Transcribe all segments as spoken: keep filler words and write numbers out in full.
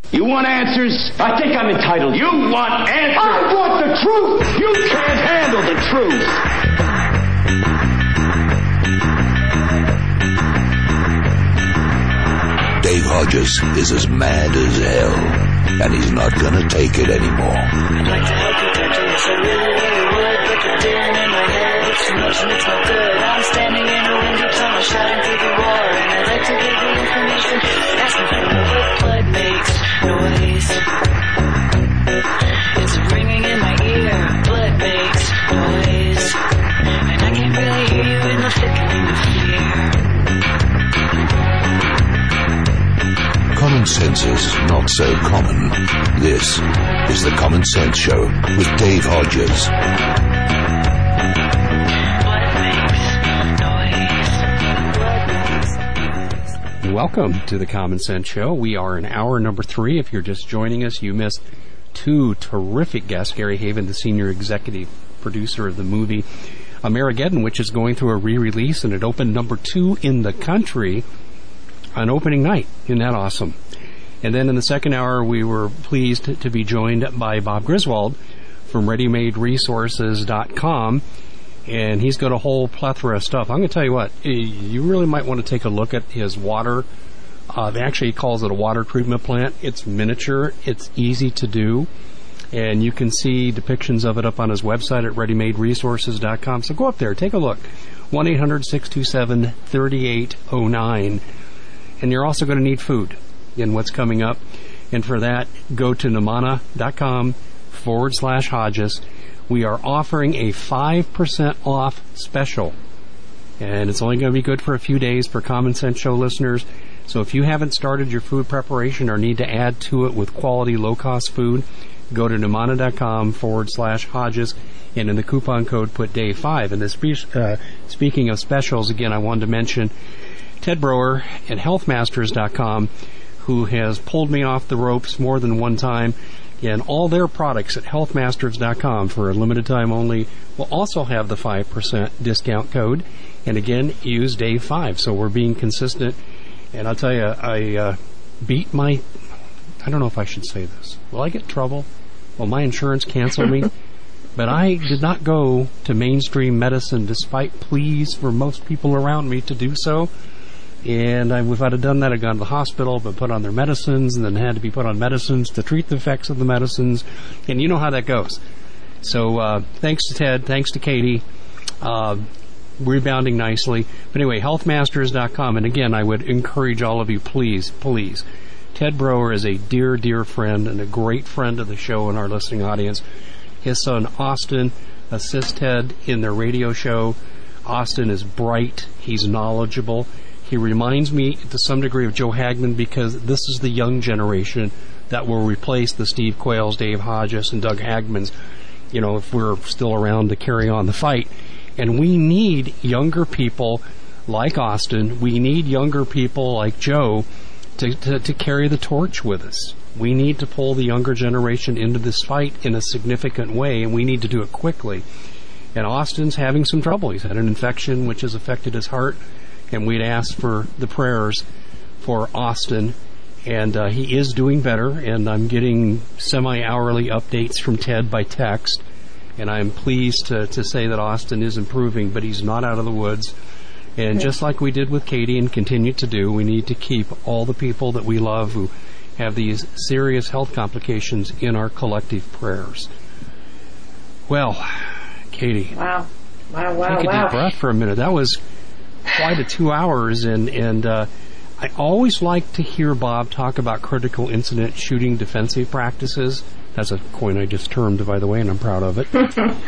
You want answers? I think I'm entitled. You want answers? I want the truth! You can't handle the truth! Dave Hodges is as mad as hell, and he's not gonna take it anymore. I'd like to help you get to this, I really, really would, but the din in my head, it's too much and it's not good. I'm standing in a windy tunnel, shouting through the roar, and I'd like to give you information, asking for what blood makes noise. It's ringing in my ear, blood makes noise, and I can't really hear you in the flickering of fear. Common sense is not so common. This is the Common Sense Show with Dave Hodges. Welcome to the Common Sense Show. We are in hour number three. If you're just joining us, you missed two terrific guests. Gary Haven, the senior executive producer of the movie Amerigeddon, which is going through a re-release, and it opened number two in the country on opening night. Isn't that awesome? And then in the second hour, we were pleased to be joined by Bob Griswold from ready made resources dot com, and he's got a whole plethora of stuff. I'm going to tell you what, you really might want to take a look at his water. Uh, they actually calls it a water treatment plant. It's miniature. It's easy to do. And you can see depictions of it up on his website at ready made resources dot com. So go up there, take a look. one eight hundred six two seven three eight zero nine. And you're also going to need food in what's coming up. And for that, go to namana.com forward slash Hodges. We are offering a five percent off special. And it's only going to be good for a few days for Common Sense Show listeners. So if you haven't started your food preparation or need to add to it with quality, low-cost food, go to namana.com forward slash Hodges. And in the coupon code, put day five. And this, uh, speaking of specials, again, I wanted to mention Ted Broer at health masters dot com, who has pulled me off the ropes more than one time. And all their products at health masters dot com for a limited time only will also have the five percent discount code. And again, use day five. So we're being consistent. And I'll tell you, I uh, beat my, I don't know if I should say this. Will I get in trouble? Will my insurance cancel me? But I did not go to mainstream medicine despite pleas for most people around me to do so. And I, if I'd have done that, I'd gone to the hospital, been put on their medicines, and then had to be put on medicines to treat the effects of the medicines. And you know how that goes. So uh, thanks to Ted, thanks to Katie, uh, rebounding nicely. But anyway, health masters dot com. And again, I would encourage all of you, please, please. Ted Broer is a dear, dear friend and a great friend of the show and our listening audience. His son, Austin, assists Ted in their radio show. Austin is bright. He's knowledgeable. He reminds me to some degree of Joe Hagman because this is the young generation that will replace the Steve Quayles, Dave Hodges, and Doug Hagmans, you know, if we're still around to carry on the fight. And we need younger people like Austin. We need younger people like Joe to, to, to carry the torch with us. We need to pull the younger generation into this fight in a significant way, and we need to do it quickly. And Austin's having some trouble. He's had an infection which has affected his heart. And we'd asked for the prayers for Austin, and uh, he is doing better, and I'm getting semi-hourly updates from Ted by text, and I'm pleased to, to say that Austin is improving, but he's not out of the woods. And okay. Just like we did with Katie and continue to do, we need to keep all the people that we love who have these serious health complications in our collective prayers. Well, Katie. Wow. Wow, wow, take a wow. deep breath for a minute. That was quite a two hours, and and uh, I always like to hear Bob talk about critical incident shooting defensive practices. That's a coin I just termed, by the way, and I'm proud of it.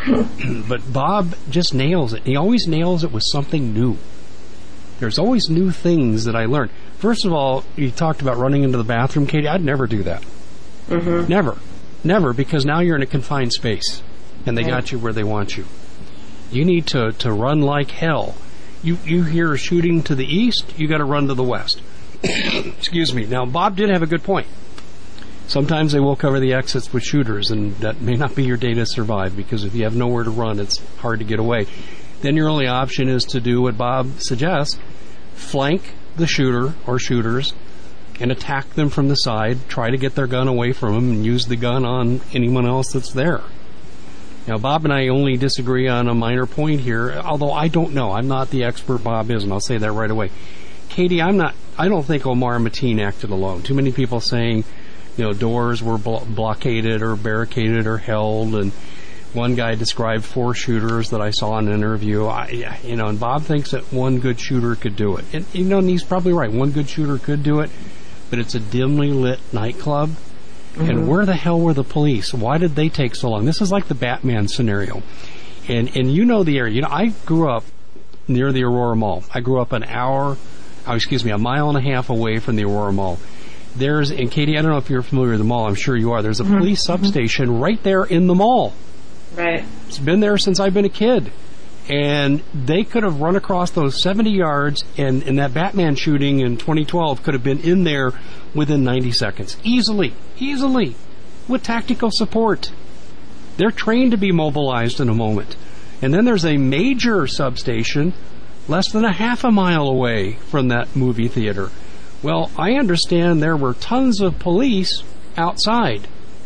But Bob just nails it. He always nails it with something new. There's always new things that I learn. First of all, you talked about running into the bathroom, Katie. I'd never do that. Mm-hmm. Never. Never, because now you're in a confined space, and they right. got you where they want you. You need to, to run like hell. You you hear shooting to the east, you got to run to the west. Excuse me. Now, Bob did have a good point. Sometimes they will cover the exits with shooters, and that may not be your day to survive, because if you have nowhere to run, it's hard to get away. Then your only option is to do what Bob suggests, flank the shooter or shooters, and attack them from the side, try to get their gun away from them, and use the gun on anyone else that's there. Now, Bob and I only disagree on a minor point here, although I don't know. I'm not the expert Bob is, and I'll say that right away. Katie, I'm not, I don't think Omar Mateen acted alone. Too many people saying, you know, doors were blo- blockaded or barricaded or held, and one guy described four shooters that I saw in an interview. I, you know, and Bob thinks that one good shooter could do it. And, you know, and he's probably right. One good shooter could do it, but it's a dimly lit nightclub. Mm-hmm. And where the hell were the police? Why did they take so long? This is like the Batman scenario. And, and you know the area. You know, I grew up near the Aurora Mall. I grew up an hour, oh, excuse me, a mile and a half away from the Aurora Mall. There's, and Katie, I don't know if you're familiar with the mall. I'm sure you are. There's a mm-hmm. police substation mm-hmm. right there in the mall. Right. It's been there since I've been a kid. And they could have run across those seventy yards, and, and that Batman shooting in twenty twelve could have been in there within ninety seconds. Easily. Easily. With tactical support. They're trained to be mobilized in a moment. And then there's a major substation less than a half a mile away from that movie theater. Well, I understand there were tons of police outside.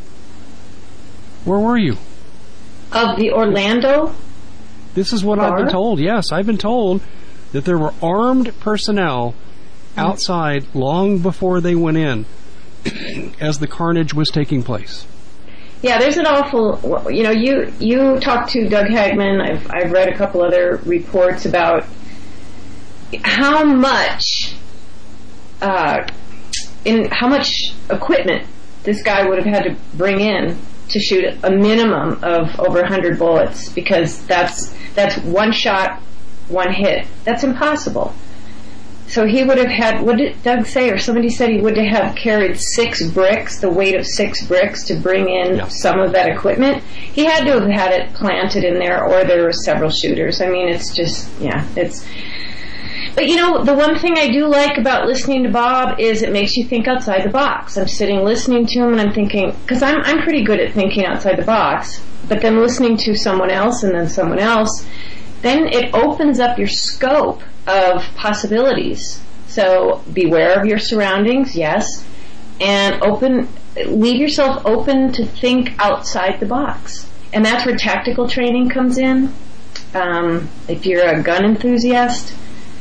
Where were you? Of the Orlando? This is what bar? I've been told. Yes, I've been told that there were armed personnel outside mm-hmm. long before they went in as the carnage was taking place. Yeah, there's an awful, you know, you you talked to Doug Hagman. I've, I've read a couple other reports about how much, uh, in how much equipment this guy would have had to bring in to shoot a minimum of over one hundred bullets, because that's that's one shot, one hit. That's impossible. So he would have had, what did Doug say, or somebody said he would have carried six bricks, the weight of six bricks, to bring in yeah. some of that equipment. He had to have had it planted in there, or there were several shooters. I mean, it's just, yeah, it's... But, you know, the one thing I do like about listening to Bob is it makes you think outside the box. I'm sitting listening to him and I'm thinking, because I'm, I'm pretty good at thinking outside the box, but then listening to someone else and then someone else, then it opens up your scope of possibilities. So beware of your surroundings, yes, and open, leave yourself open to think outside the box. And that's where tactical training comes in. Um, if you're a gun enthusiast,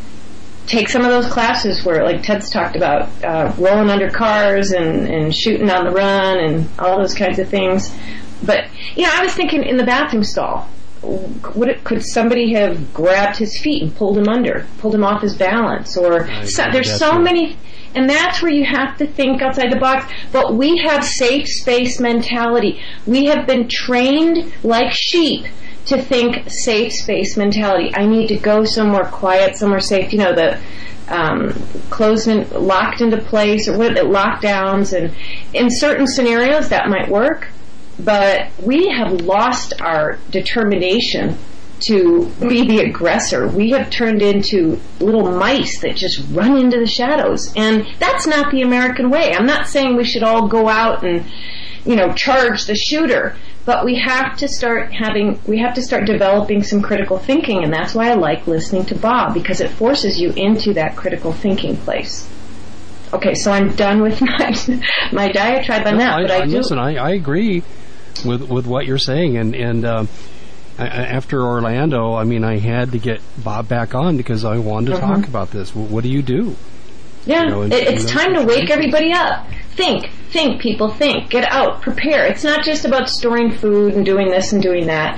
take some of those classes where, like Ted's talked about, uh, rolling under cars and, and shooting on the run and all those kinds of things. But, you know, I was thinking in the bathroom stall, would it, could somebody have grabbed his feet and pulled him under, pulled him off his balance? Or so, there's so many, and that's where you have to think outside the box. But we have safe space mentality. We have been trained like sheep to think safe space mentality. I need to go somewhere quiet, somewhere safe. You know, the um, closed and locked into place, or what, lockdowns, and in certain scenarios that might work. But we have lost our determination to be the aggressor. We have turned into little mice that just run into the shadows, and that's not the American way. I'm not saying we should all go out and, you know, charge the shooter. But we have to start having, we have to start developing some critical thinking, and that's why I like listening to Bob, because it forces you into that critical thinking place. Okay, so I'm done with my my diatribe on no, that. I, but I, I do. Listen, I, I agree with with what you're saying, and and um, I, after Orlando, I mean, I had to get Bob back on because I wanted to mm-hmm. talk about this. What, what do you do? Yeah, you know, in, it, it's in time to wake everybody up. Think, think, people, think. Get out, prepare. It's not just about storing food and doing this and doing that.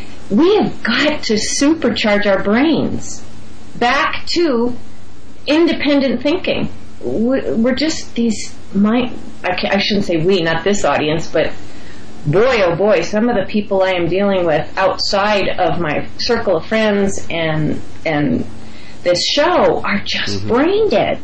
We have got to supercharge our brains back to independent thinking. We're just these, my, I shouldn't say we, not this audience, but boy, oh boy, some of the people I am dealing with outside of my circle of friends and and this show are just mm-hmm. brain dead,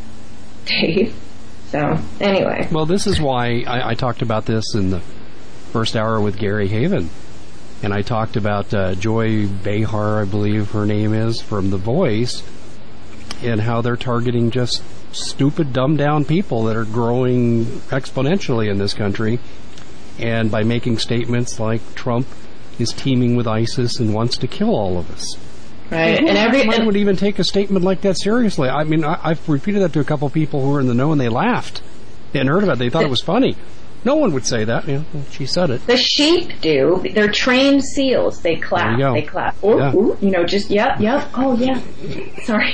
Dave. So, anyway. Well, this is why I, I talked about this in the first hour with Gary Haven. And I talked about uh, Joy Behar, I believe her name is, from The Voice, and how they're targeting just stupid, dumbed-down people that are growing exponentially in this country. And by making statements like Trump is teaming with ISIS and wants to kill all of us. Right, and every Anyone and, would even take a statement like that seriously. I mean, I, I've repeated that to a couple of people who were in the know, and they laughed. They hadn't heard about it. They thought it was funny. No one would say that. You know, well, she said it. the sheep do. They're trained seals. They clap. There you go. They clap. Ooh, Yeah. ooh, you know, just yep, yep. Oh yeah. Sorry.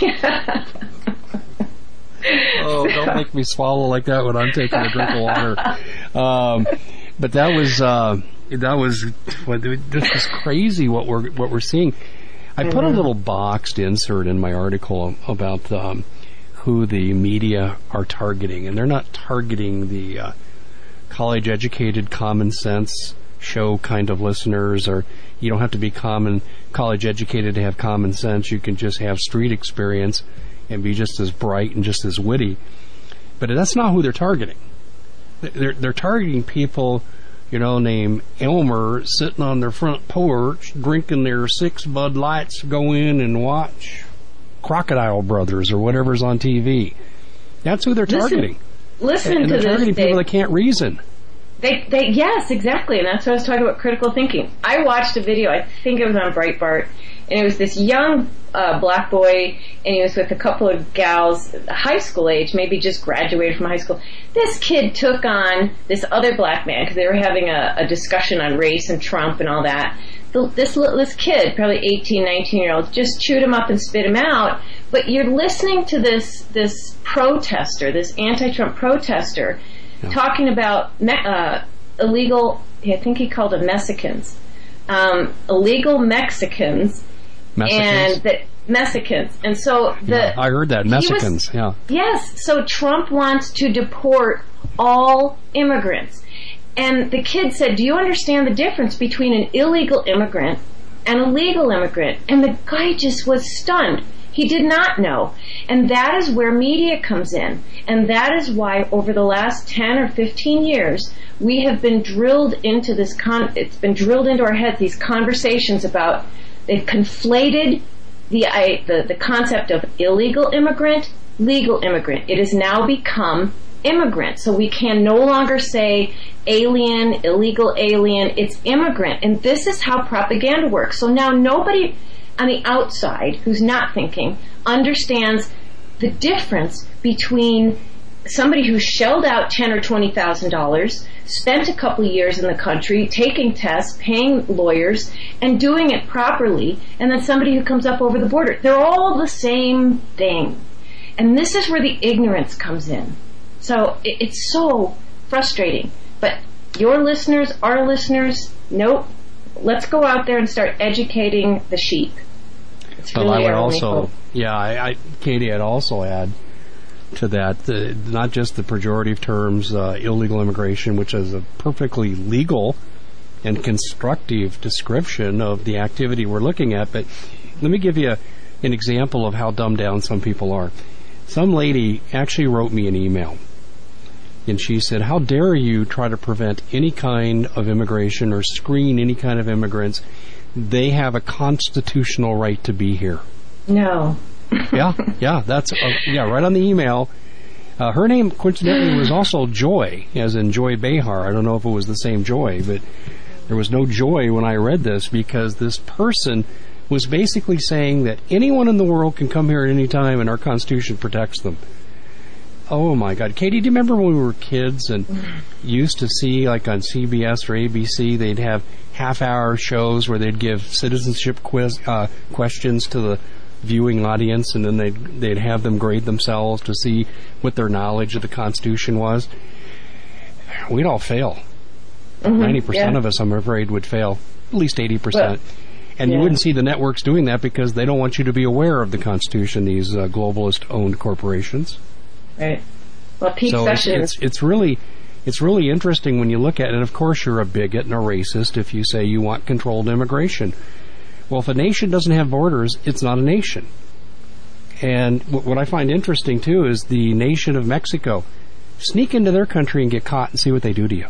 Oh, don't make me swallow like that when I'm taking a drink of water. Um, but that was uh, that was well, this is crazy what we're what we're seeing. I put a little boxed insert in my article about um, who the media are targeting, and they're not targeting the uh, college-educated, common-sense show kind of listeners, or you don't have to be common college-educated to have common sense. You can just have street experience and be just as bright and just as witty. But that's not who they're targeting. They're, they're targeting people, you know, named Elmer sitting on their front porch drinking their six Bud Lights, go in and watch Crocodile Brothers or whatever's on T V. That's who they're targeting. Listen, listen and to they're this. targeting Dave. people that can't reason. They, they, yes, exactly, and that's what I was talking about, critical thinking. I watched a video, I think it was on Breitbart, and it was this young uh, black boy, and he was with a couple of gals, high school age, maybe just graduated from high school. This kid took on this other black man, because they were having a, a discussion on race and Trump and all that. The, this, this kid, probably eighteen, nineteen-year-old, just chewed him up and spit him out, but you're listening to this, this protester, this anti-Trump protester, Yeah. talking about me- uh, illegal, I think he called them Mexicans, um, illegal Mexicans, Mexicans? and that Mexicans, and so the Yeah, I heard that. he was- Mexicans, yeah. Yes, so Trump wants to deport all immigrants, and the kid said, "Do you understand the difference between an illegal immigrant and a legal immigrant?" And the guy just was stunned. He did not know. And that is where media comes in. And that is why over the last ten or fifteen years, we have been drilled into this, con- it's been drilled into our heads, these conversations about, they've conflated the, I, the, the concept of illegal immigrant, legal immigrant. It has now become immigrant. So we can no longer say alien, illegal alien, it's immigrant. And this is how propaganda works. So now nobody on the outside who's not thinking understands the difference between somebody who shelled out ten or twenty thousand dollars, spent a couple of years in the country, taking tests, paying lawyers, and doing it properly, and then somebody who comes up over the border. They're all the same thing. And this is where the ignorance comes in. So it, it's so frustrating. But your listeners, our listeners, nope. Let's go out there and start educating the sheep. It's Well, really I would our only also, hope. yeah, I, I, Katie, I'd also add to that the, not just the pejorative terms, uh, illegal immigration, which is a perfectly legal and constructive description of the activity we're looking at, but let me give you a, an example of how dumbed down some people are. Some lady actually wrote me an email, and she said, "How dare you try to prevent any kind of immigration or screen any kind of immigrants? They have a constitutional right to be here." No. yeah, yeah, that's, uh, yeah, right on the email. Uh, her name, coincidentally, was also Joy, as in Joy Behar. I don't know if it was the same Joy, but there was no joy when I read this, because this person was basically saying that anyone in the world can come here at any time and our Constitution protects them. Oh my God. Katie, do you remember when we were kids and used to see, like on C B S or A B C, they'd have half-hour shows where they'd give citizenship quiz uh, questions to the viewing audience, and then they'd, they'd have them grade themselves to see what their knowledge of the Constitution was? We'd all fail. Mm-hmm, ninety percent yeah. of us, I'm afraid, would fail. At least eighty percent. Well, and yeah. you wouldn't see the networks doing that because they don't want you to be aware of the Constitution, these uh, globalist-owned corporations. Right. Well, Pete So it's, Sessions. it's it's really it's really interesting when you look at it. And of course, you're a bigot and a racist if you say you want controlled immigration. Well, if a nation doesn't have borders, it's not a nation. And w- what I find interesting too is the nation of Mexico. Sneak into their country and get caught and see what they do to you.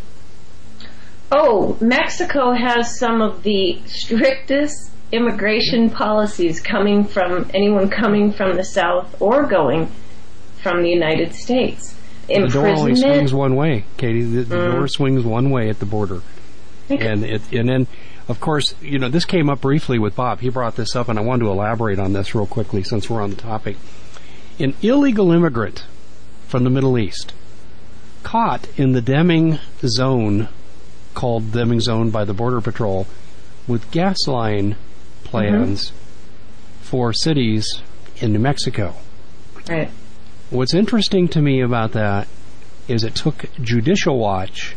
Oh, Mexico has some of the strictest immigration policies coming from anyone coming from the South or going from the United States. The door only swings Imprisonment. one way, Katie. The, the Mm. door swings one way at the border. Okay. And it, and then of course, you know, this came up briefly with Bob. He brought this up, and I wanted to elaborate on this real quickly since we're on the topic. An illegal immigrant from the Middle East caught in the Deming Zone, called Deming Zone by the Border Patrol, with gas line plans mm-hmm. for cities in New Mexico. Right. What's interesting to me about that is it took Judicial Watch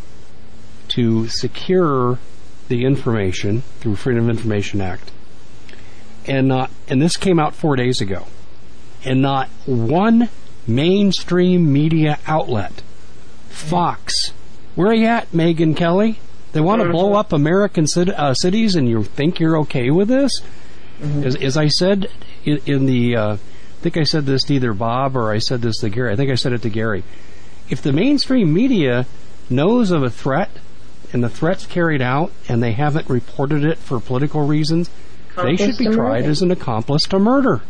to secure the information through Freedom of Information Act, and not, and this came out four days ago, and not one mainstream media outlet, Fox, where are you at, Megyn Kelly? They want to blow up American cit- uh, cities, and you think you're okay with this? Mm-hmm. As, as I said in, in the, uh, I think I said this to either Bob or I said this to Gary. I think I said it to Gary. If the mainstream media knows of a threat, and the threat's carried out, and they haven't reported it for political reasons, accomplice they should be tried murder. as an accomplice to murder.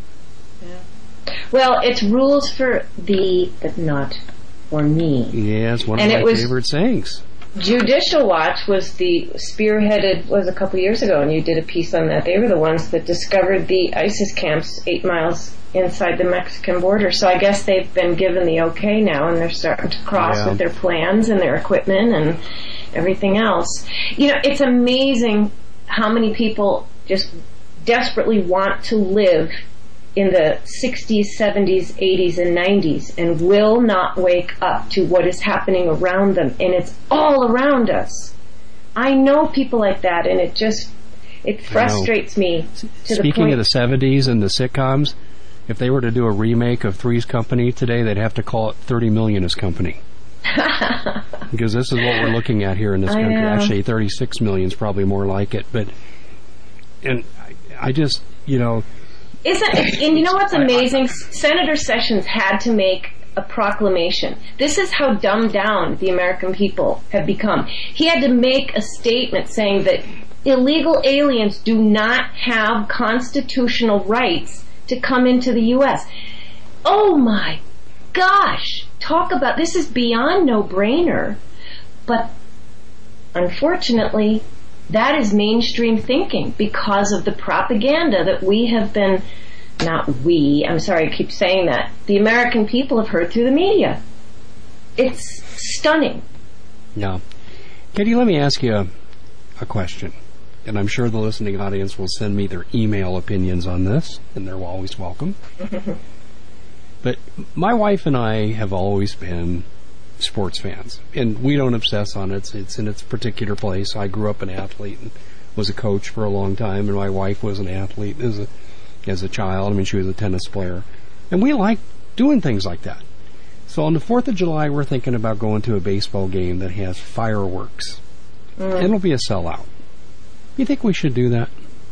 Yeah. Well, it's rules for thee, but not for me. Yeah, it's one and of my was, favorite sayings. Judicial Watch was the spearheaded, was a couple years ago, and you did a piece on that. They were the ones that discovered the ISIS camps eight miles inside the Mexican border. So I guess they've been given the okay now, and they're starting to cross yeah. with their plans and their equipment and everything else. You know, it's amazing how many people just desperately want to live in the sixties, seventies, eighties, and nineties and will not wake up to what is happening around them. And it's all around us. I know people like that, and it just, it frustrates me to Speaking the point. Speaking of the seventies and the sitcoms, if they were to do a remake of Three's Company today, they'd have to call it thirty Million's Company. Because this is what we're looking at here in this country. Actually, thirty-six million is probably more like it. But, and I, I just, you know... Isn't, and you know what's amazing? Senator Sessions had to make a proclamation. This is how dumbed down the American people have become. He had to make a statement saying that illegal aliens do not have constitutional rights to come into the U S. Oh my gosh! Talk about, this is beyond no-brainer. But unfortunately, that is mainstream thinking because of the propaganda that we have been, not we, I'm sorry I keep saying that, the American people have heard through the media. It's stunning. Yeah. Katie, let me ask you a, a question. And I'm sure the listening audience will send me their email opinions on this, and they're always welcome. But my wife and I have always been sports fans, and we don't obsess on it. It's, it's in its particular place. I grew up an athlete and was a coach for a long time, and my wife was an athlete as a as a child. I mean, she was a tennis player, and we like doing things like that. So on the fourth of July, we're thinking about going to a baseball game that has fireworks. Mm. It'll be a sellout. You think we should do that?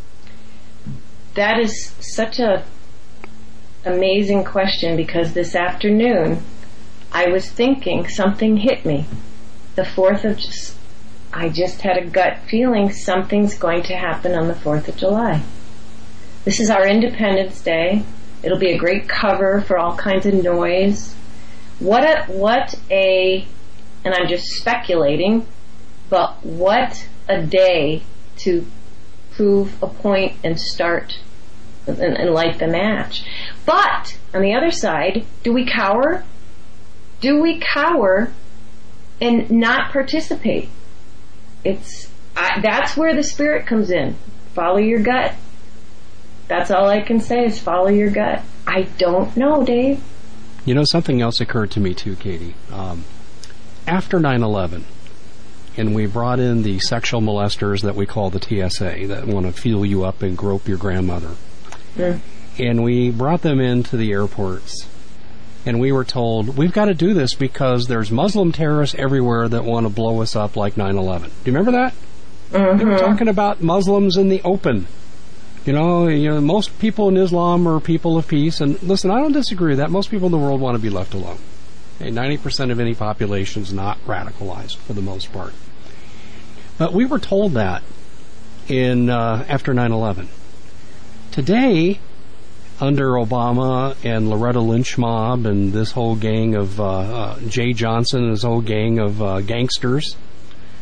That is such a amazing question, because this afternoon I was thinking, something hit me. The fourth of, just, I just had a gut feeling something's going to happen on the fourth of July. This is our Independence Day. It'll be a great cover for all kinds of noise. What a, what a, and I'm just speculating, but what a day to prove a point and start and, and light the match. But, on the other side, do we cower? Do we cower and not participate? It's I, that's where the spirit comes in. Follow your gut. That's all I can say is follow your gut. I don't know, Dave. You know, something else occurred to me too, Katie. Um, after nine eleven, and we brought in the sexual molesters that we call the T S A, that want to feel you up and grope your grandmother. Mm. And we brought them into the airports. And we were told, we've got to do this because there's Muslim terrorists everywhere that want to blow us up like nine eleven. Do you remember that? Mm-hmm. They were talking about Muslims in the open. You know, you know, most people in Islam are people of peace. And listen, I don't disagree with that. Most people in the world want to be left alone. Okay, ninety percent of any population is not radicalized for the most part. But we were told that in uh, after nine eleven. Today, under Obama and Loretta Lynch mob and this whole gang of uh, uh, Jay Johnson and his whole gang of uh, gangsters,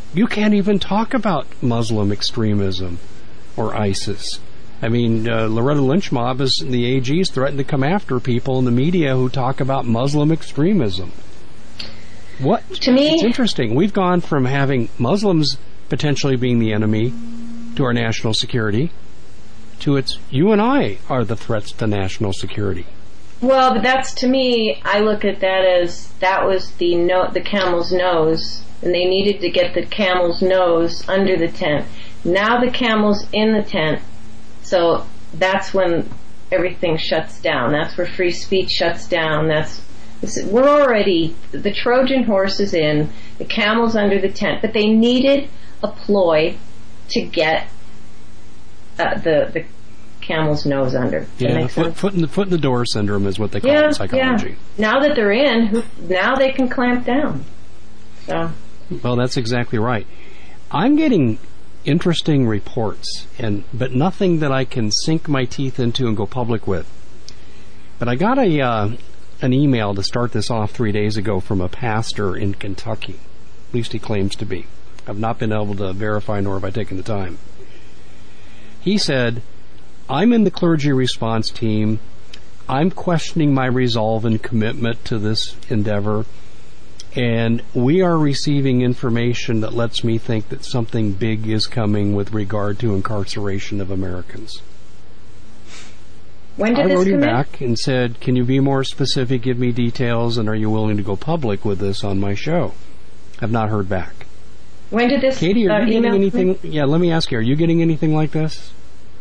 You can't even talk about Muslim extremism or ISIS. I mean, uh, Loretta Lynch mob is, the A G's threatened to come after people in the media who talk about Muslim extremism. What? To me, it's interesting. We've gone from having Muslims potentially being the enemy to our national security to it's you and I are the threats to national security. Well, but that's, to me, I look at that as that was the no, the camel's nose, and they needed to get the camel's nose under the tent. Now the camel's in the tent, so that's when everything shuts down. That's where free speech shuts down. That's we're already, the Trojan horse is in, the camel's under the tent, but they needed a ploy to get uh, the the camel's nose under. Does yeah, that make foot, sense? foot, in the, foot in the door syndrome is what they call yeah, it in psychology. Yeah. Now that they're in, who, now they can clamp down. So. Well, that's exactly right. I'm getting interesting reports, and but nothing that I can sink my teeth into and go public with. But I got a uh, an email to start this off three days ago from a pastor in Kentucky. At least he claims to be. I've not been able to verify, nor have I taken the time. He said, I'm in the clergy response team. I'm questioning my resolve and commitment to this endeavor. And we are receiving information that lets me think that something big is coming with regard to incarceration of Americans. When did I this wrote come him in? back and said, can you be more specific, give me details, and are you willing to go public with this on my show? I've not heard back. When did this Katie, are uh, you getting email anything? come in? Yeah, let me ask you, are you getting anything like this?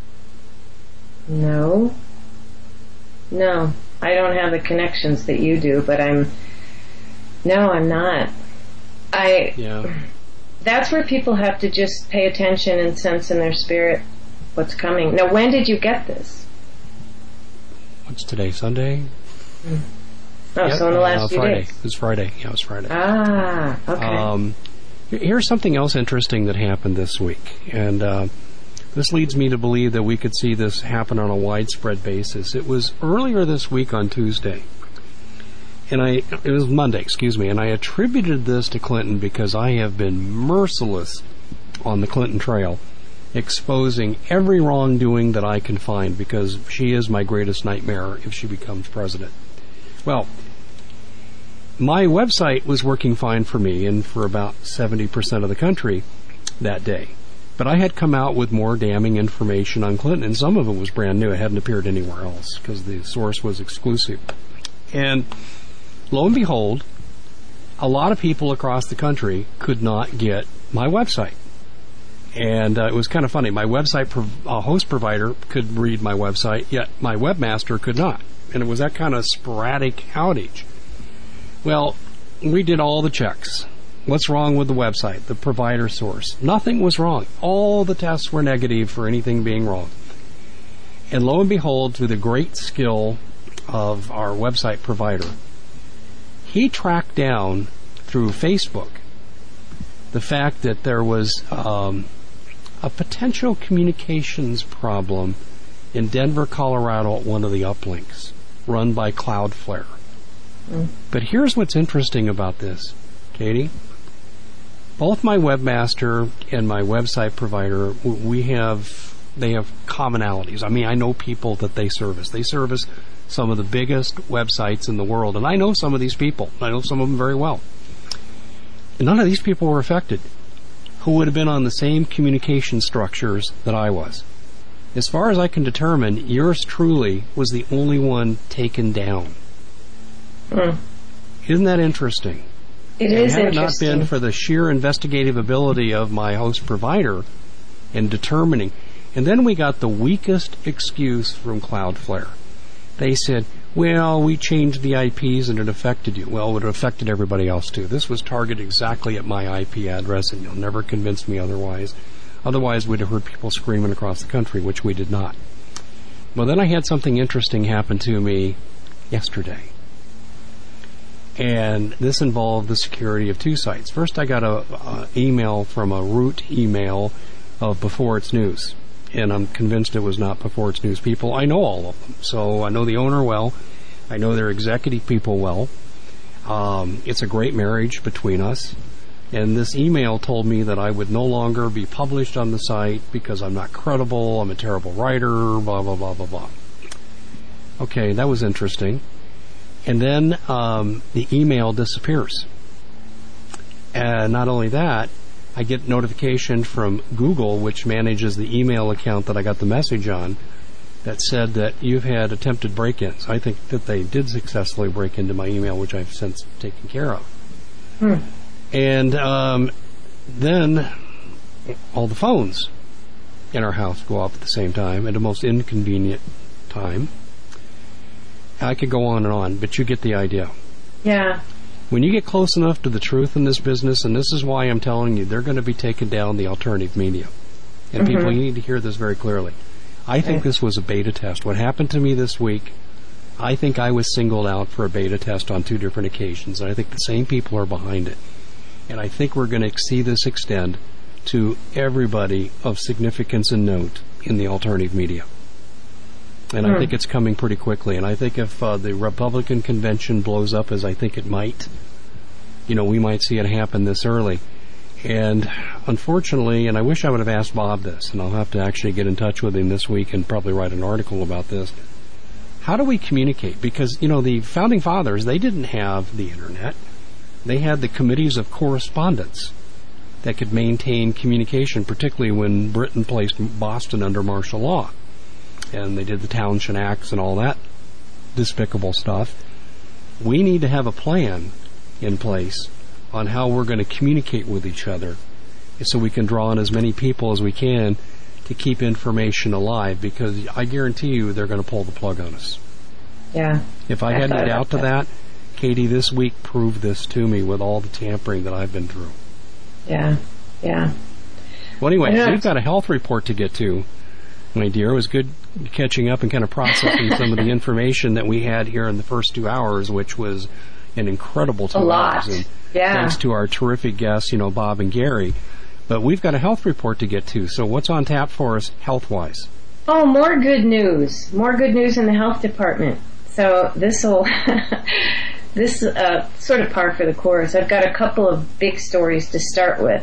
No. No. I don't have the connections that you do, but I'm... No, I'm not. I... Yeah. That's where people have to just pay attention and sense in their spirit what's coming. Now, when did you get this? What's today, Sunday? Mm. Oh, Yep. so in the last uh, few Friday. days. It was Friday. Yeah, it was Friday. Ah, okay. Um, here's something else interesting that happened this week, and uh, this leads me to believe that we could see this happen on a widespread basis. It was earlier this week on Tuesday, and I it was Monday, excuse me, and I attributed this to Clinton because I have been merciless on the Clinton trail, exposing every wrongdoing that I can find because she is my greatest nightmare if she becomes president. Well, my website was working fine for me and for about seventy percent of the country that day. But I had come out with more damning information on Clinton, and some of it was brand new. It hadn't appeared anywhere else because the source was exclusive. And lo and behold, a lot of people across the country could not get my website. And uh, it was kind of funny. My website prov- uh, host provider could read my website, yet my webmaster could not. And it was that kind of sporadic outage. Well, we did all the checks. What's wrong with the website, the provider source? Nothing was wrong. All the tests were negative for anything being wrong. And lo and behold, through the great skill of our website provider, he tracked down through Facebook the fact that there was um, a potential communications problem in Denver, Colorado at one of the uplinks run by Cloudflare. Mm. But here's what's interesting about this, Katie. Both my webmaster and my website provider, we have, they have commonalities. I mean, I know people that they service. They service some of the biggest websites in the world, and I know some of these people. I know some of them very well. And none of these people were affected who would have been on the same communication structures that I was. As far as I can determine, yours truly was the only one taken down. Mm. Isn't that interesting? It and is had interesting. it not been for the sheer investigative ability of my host provider in determining, and then we got the weakest excuse from Cloudflare. They said, well, we changed the I Ps and it affected you. Well, it affected everybody else too. This was targeted exactly at my I P address, and you'll never convince me otherwise. Otherwise, we'd have heard people screaming across the country, which we did not. Well, then I had something interesting happen to me yesterday. And this involved the security of two sites. First, I got a, a email from a root email of Before It's News. And I'm convinced it was not Before It's News people. I know all of them. So I know the owner well. I know their executive people well. Um, it's a great marriage between us. And this email told me that I would no longer be published on the site because I'm not credible, I'm a terrible writer, blah, blah, blah, blah, blah. Okay, that was interesting. And then um, the email disappears. And not only that, I get notification from Google, which manages the email account that I got the message on, that said that you've had attempted break-ins. I think that they did successfully break into my email, which I've since taken care of. Hmm. And um, then all the phones in our house go off at the same time, at the most inconvenient time. I could go on and on, but you get the idea. Yeah. When you get close enough to the truth in this business, and this is why I'm telling you, they're going to be taking down the alternative media. And mm-hmm. people, you need to hear this very clearly. I think this was a beta test. What happened to me this week, I think I was singled out for a beta test on two different occasions, and I think the same people are behind it. And I think we're going to see this extend to everybody of significance and note in the alternative media. And hmm. I think it's coming pretty quickly. And I think if uh, the Republican convention blows up, as I think it might, you know, we might see it happen this early. And unfortunately, and I wish I would have asked Bob this, and I'll have to actually get in touch with him this week and probably write an article about this. How do we communicate? Because, you know, the Founding Fathers, they didn't have the Internet. They had the committees of correspondence that could maintain communication, particularly when Britain placed Boston under martial law. And they did the Townshend Acts and all that despicable stuff. We need to have a plan in place on how we're going to communicate with each other so we can draw in as many people as we can to keep information alive, because I guarantee you they're going to pull the plug on us. Yeah. If I, I had any doubt to that, Katie, this week proved this to me with all the tampering that I've been through. Yeah, yeah. Well, anyway, we've got a health report to get to, my dear. It was good catching up and kind of processing some of the information that we had here in the first two hours, which was an incredible two a lot. hours. And yeah. Thanks to our terrific guests, you know, Bob and Gary. But we've got a health report to get to. So what's on tap for us health-wise? Oh, more good news. More good news in the health department. So this will... This is uh, sort of par for the course. I've got a couple of big stories to start with.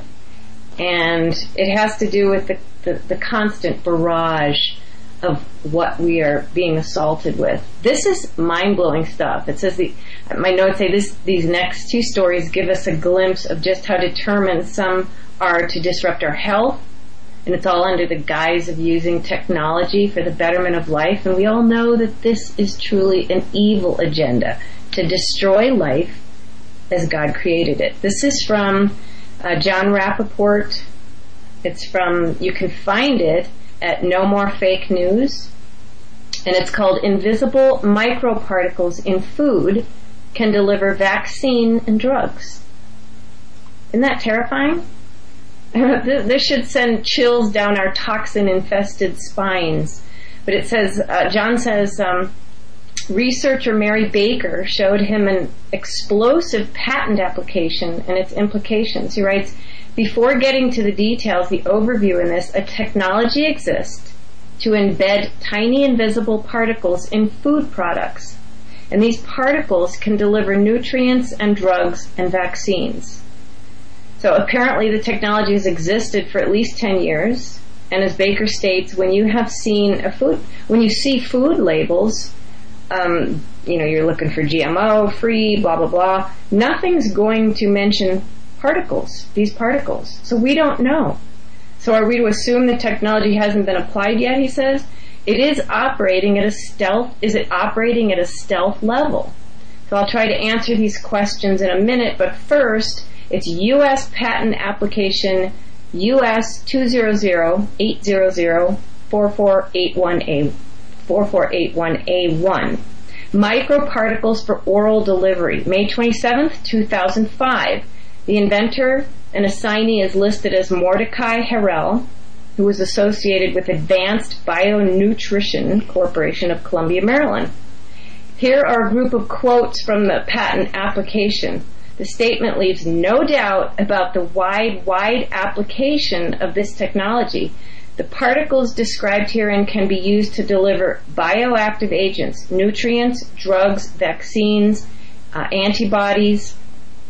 And it has to do with the, the, the constant barrage of what we are being assaulted with. This is mind-blowing stuff. It says, the, my notes say this, these next two stories give us a glimpse of just how determined some are to disrupt our health. And it's all under the guise of using technology for the betterment of life. And we all know that this is truly an evil agenda, to destroy life as God created it. This is from uh, John Rappaport. It's from, you can find it at No More Fake News. And it's called Invisible Microparticles in Food Can Deliver Vaccine and Drugs. Isn't that terrifying? This should send chills down our toxin-infested spines. But it says, uh, John says, um, researcher Mary Baker showed him an explosive patent application and its implications. He writes, before getting to the details, the overview in this, a technology exists to embed tiny invisible particles in food products. And these particles can deliver nutrients and drugs and vaccines. So apparently the technology has existed for at least ten years. And as Baker states, when you have seen a food, when you see food labels, Um, you know, you're looking for G M O, free, blah, blah, blah. Nothing's going to mention particles, these particles. So we don't know. So are we to assume the technology hasn't been applied yet, he says? It is operating at a stealth, is it operating at a stealth level? So I'll try to answer these questions in a minute, but first, it's U S patent application U S two hundred eight hundred four four eight one A. four four eight one A one. Microparticles for oral delivery. May twenty-seventh, two thousand five. The inventor and assignee is listed as Mordecai Harrell, who was associated with Advanced Bionutrition Corporation of Columbia, Maryland. Here are a group of quotes from the patent application. The statement leaves no doubt about the wide, wide application of this technology. The particles described herein can be used to deliver bioactive agents, nutrients, drugs, vaccines, uh, antibodies,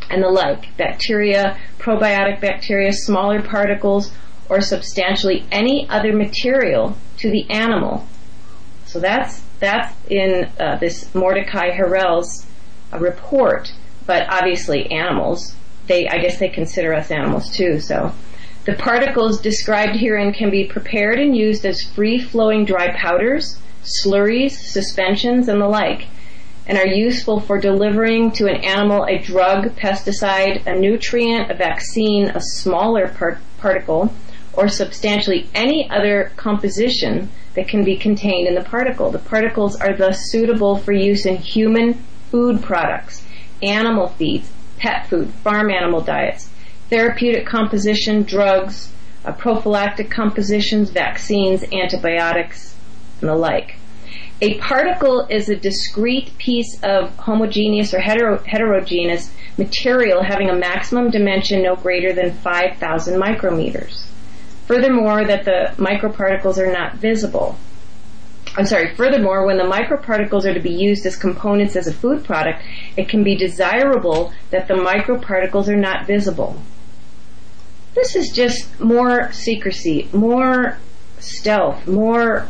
and the like, bacteria, probiotic bacteria, smaller particles, or substantially any other material to the animal. So that's that's in uh, this Mordecai Harrell's uh, report, but obviously animals. They, I guess they consider us animals too, so. The particles described herein can be prepared and used as free-flowing dry powders, slurries, suspensions, and the like, and are useful for delivering to an animal a drug, pesticide, a nutrient, a vaccine, a smaller par- particle, or substantially any other composition that can be contained in the particle. The particles are thus suitable for use in human food products, animal feeds, pet food, farm animal diets, therapeutic composition, drugs, uh, prophylactic compositions, vaccines, antibiotics, and the like. A particle is a discrete piece of homogeneous or hetero- heterogeneous material having a maximum dimension no greater than five thousand micrometers. Furthermore, that the microparticles are not visible. I'm sorry, furthermore, when the microparticles are to be used as components as a food product, it can be desirable that the microparticles are not visible. This is just more secrecy, more stealth, more...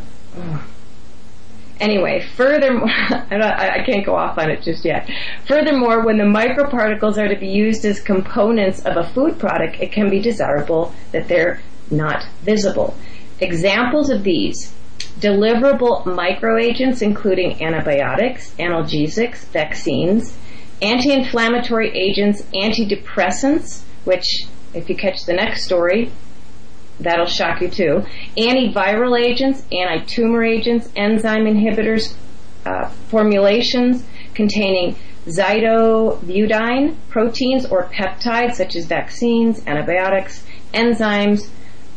Anyway, furthermore, I can't go off on it just yet. Furthermore, when the microparticles are to be used as components of a food product, it can be desirable that they're not visible. Examples of these: deliverable microagents, including antibiotics, analgesics, vaccines, anti-inflammatory agents, antidepressants, which, if you catch the next story, that'll shock you too, antiviral agents, anti-tumor agents, enzyme inhibitors, uh, formulations containing zidovudine proteins or peptides such as vaccines, antibiotics, enzymes.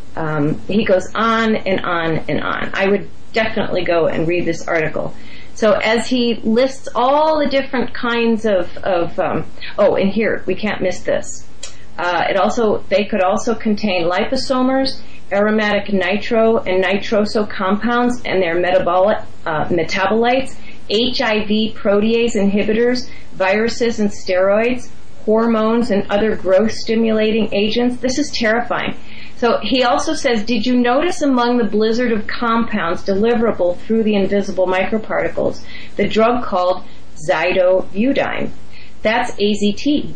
Um, he goes on and on and on. I would definitely go and read this article. So as he lists all the different kinds of, of um, oh, and here, we can't miss this. Uh, it also, they could also contain liposomers, aromatic nitro and nitroso compounds and their metabolic, uh, metabolites, H I V protease inhibitors, viruses and steroids, hormones and other growth stimulating agents. This is terrifying. So he also says, did you notice among the blizzard of compounds deliverable through the invisible microparticles the drug called zidovudine? That's A Z T,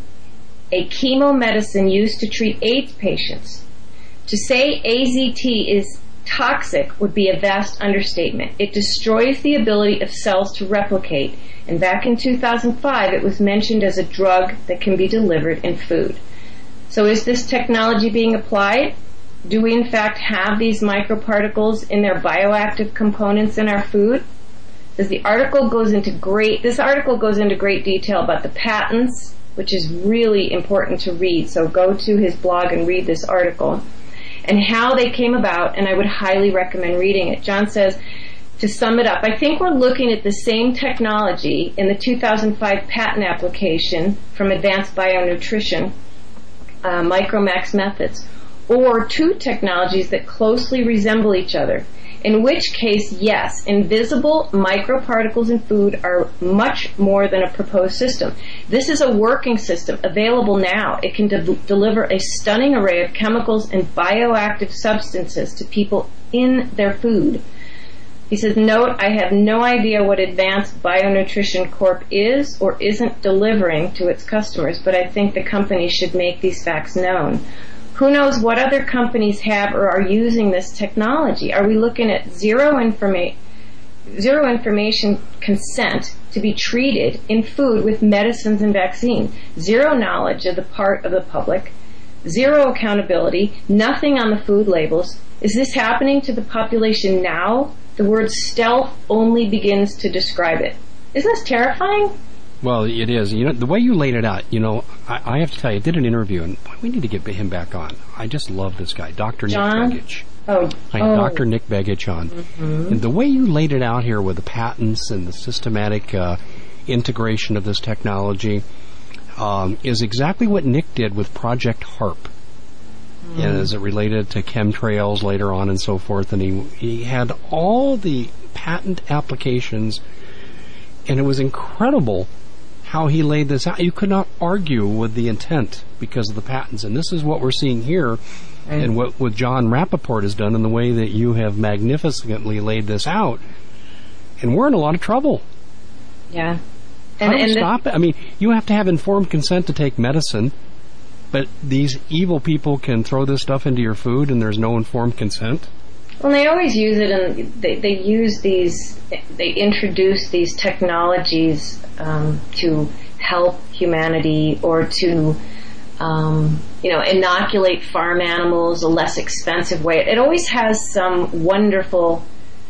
a chemo medicine used to treat AIDS patients. To say A Z T is toxic would be a vast understatement. It destroys the ability of cells to replicate, and back in two thousand five it was mentioned as a drug that can be delivered in food. So is this technology being applied? Do we in fact have these microparticles in their bioactive components in our food? Does the article goes into great, this article goes into great detail about the patents, which is really important to read, so go to his blog and read this article, and how they came about, and I would highly recommend reading it. John says, to sum it up, I think we're looking at the same technology in the two thousand five patent application from Advanced Bionutrition, uh, Micromax Methods, or two technologies that closely resemble each other, in which case, yes, invisible microparticles in food are much more than a proposed system. This is a working system available now. It can de- deliver a stunning array of chemicals and bioactive substances to people in their food. He says, note, I have no idea what Advanced Bionutrition Corp is or isn't delivering to its customers, but I think the company should make these facts known. Who knows what other companies have or are using this technology? Are we looking at zero informa- zero information consent to be treated in food with medicines and vaccines? Zero knowledge of the part of the public, zero accountability, nothing on the food labels. Is this happening to the population now? The word stealth only begins to describe it. Isn't this terrifying? Well, it is. You know, the way you laid it out, you know, I, I have to tell you, I did an interview, and boy, we need to get him back on. I just love this guy, Doctor John? Nick Begich. Oh, I had oh. Doctor Nick Begich on. Mm-hmm. And the way you laid it out here with the patents and the systematic uh, integration of this technology um, is exactly what Nick did with Project HARP. Mm. And as it related to chemtrails later on and so forth, and he he had all the patent applications, and it was incredible how he laid this out. You could not argue with the intent because of the patents. And this is what we're seeing here and what, what John Rappaport has done in the way that you have magnificently laid this out. And we're in a lot of trouble. Yeah. How And, do we and the- stop it? I mean, you have to have informed consent to take medicine, but these evil people can throw this stuff into your food and there's no informed consent? Well, they always use it, and they, they use these, they introduce these technologies um, to help humanity or to, um, you know, inoculate farm animals a less expensive way. It always has some wonderful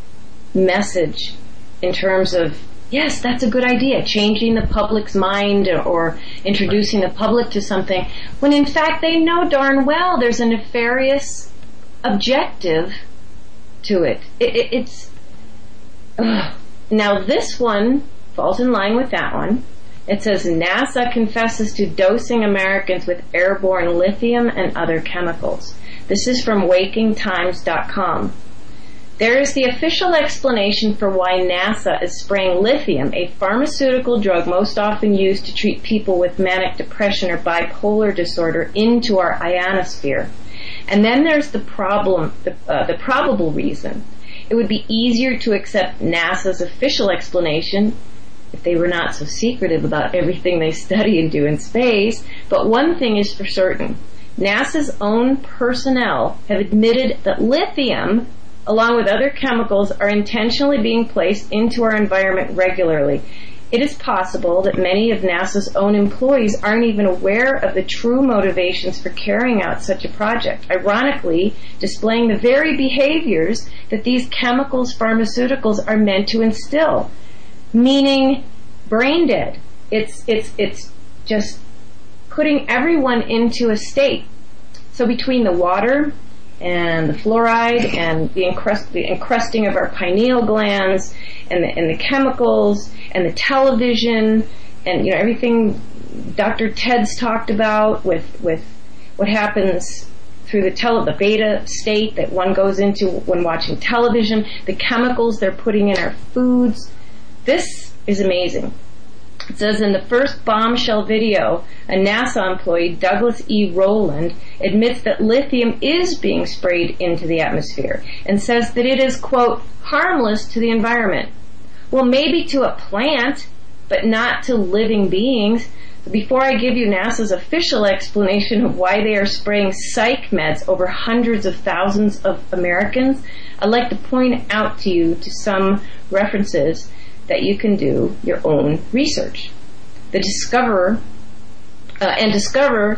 message in terms of, yes, that's a good idea, changing the public's mind or, or introducing the public to something, when in fact they know darn well there's a nefarious objective to it. it, it it's ugh. Now this one falls in line with that one. It says NASA confesses to dosing Americans with airborne lithium and other chemicals. This is from waking times dot com. There is the official explanation for why NASA is spraying lithium, a pharmaceutical drug most often used to treat people with manic depression or bipolar disorder, into our ionosphere. And then there's the problem, the, uh, the probable reason. It would be easier to accept NASA's official explanation if they were not so secretive about everything they study and do in space. But one thing is for certain. NASA's own personnel have admitted that lithium, along with other chemicals, are intentionally being placed into our environment regularly. It is possible that many of NASA's own employees aren't even aware of the true motivations for carrying out such a project, ironically displaying the very behaviors that these chemicals, pharmaceuticals, are meant to instill, meaning brain dead. It's, it's, it's just putting everyone into a state. So between the water and the fluoride and the, encrust, the encrusting of our pineal glands and the, and the chemicals and the television and, you know, everything Doctor Ted's talked about with, with what happens through the tele, the beta state that one goes into when watching television, the chemicals they're putting in our foods. This is amazing. It says in the first bombshell video, a NASA employee, Douglas E. Rowland, admits that lithium is being sprayed into the atmosphere and says that it is, quote, harmless to the environment. Well, maybe to a plant, but not to living beings. Before I give you NASA's official explanation of why they are spraying psych meds over hundreds of thousands of Americans, I'd like to point out to you to some references that you can do your own research. The discoverer, uh, and discover,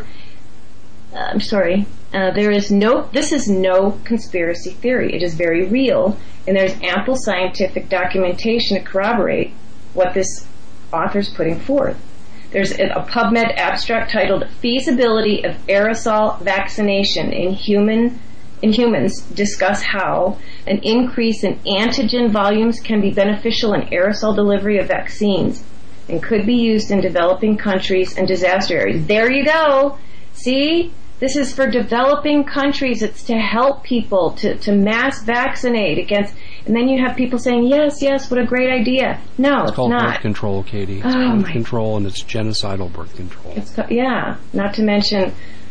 uh, I'm sorry, uh, there is no, this is no conspiracy theory. It is very real, and there's ample scientific documentation to corroborate what this author's putting forth. There's a, a PubMed abstract titled Feasibility of Aerosol Vaccination in Human in humans discuss how an increase in antigen volumes can be beneficial in aerosol delivery of vaccines and could be used in developing countries and disaster areas. There you go. See? This is for developing countries. It's to help people to, to mass vaccinate against, and then you have people saying, yes, yes, what a great idea. No, it's, it's called not. birth control, Katie. It's Oh, birth my- control, and it's genocidal birth control. It's, yeah, not to mention,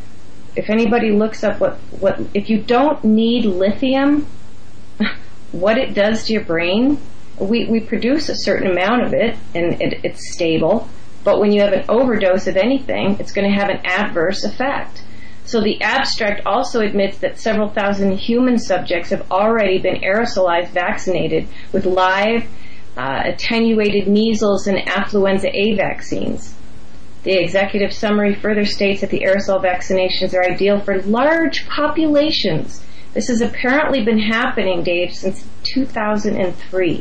if anybody looks up what, what if you don't need lithium, what it does to your brain, we, we produce a certain amount of it, and it, it's stable, but when you have an overdose of anything, it's going to have an adverse effect. So the abstract also admits that several thousand human subjects have already been aerosolized vaccinated with live uh, attenuated measles and affluenza A vaccines. The executive summary further states that the aerosol vaccinations are ideal for large populations. This has apparently been happening, Dave, since two thousand three.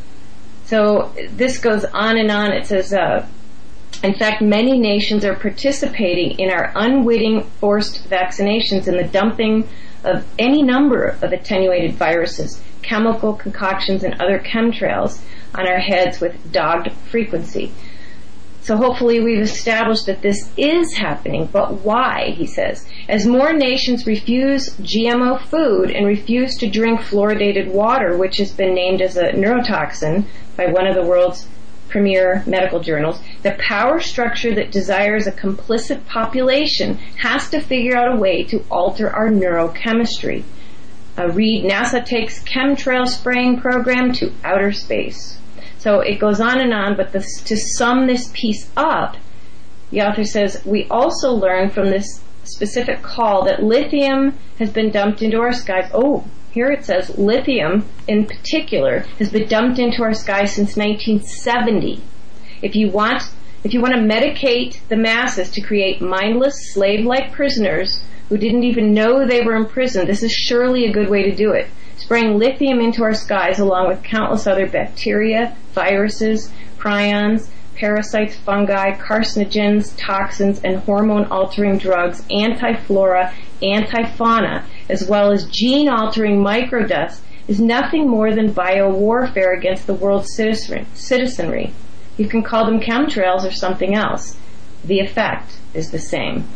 So this goes on and on. It says, uh, in fact, many nations are participating in our unwitting forced vaccinations and the dumping of any number of attenuated viruses, chemical concoctions, and other chemtrails on our heads with dogged frequency. So hopefully we've established that this is happening, but why, he says. As more nations refuse G M O food and refuse to drink fluoridated water, which has been named as a neurotoxin by one of the world's premier medical journals, the power structure that desires a complicit population has to figure out a way to alter our neurochemistry. Uh, read, NASA takes chemtrail spraying program to outer space. So it goes on and on, but this, to sum this piece up, the author says, we also learn from this specific call that lithium has been dumped into our skies. Oh, here it says lithium in particular has been dumped into our skies since nineteen seventy. If you want, if you want to medicate the masses to create mindless, slave-like prisoners who didn't even know they were in prison, this is surely a good way to do it. Spraying lithium into our skies along with countless other bacteria, viruses, prions, parasites, fungi, carcinogens, toxins, and hormone-altering drugs, anti-flora, anti-fauna, as well as gene-altering microdust, is nothing more than bio-warfare against the world's citizenry. You can call them chemtrails or something else. The effect is the same.